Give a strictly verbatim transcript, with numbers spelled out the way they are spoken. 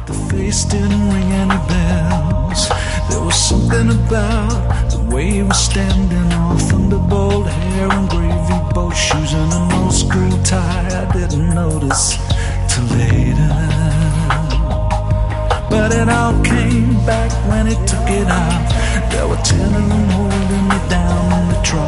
The face didn't ring any bells. There was something about the way he was standing, all thunderbolt hair and gravy boat shoes and an old school tie. I didn't notice till later, but it all came back when he took it out. There were ten of them holding me down in the truck.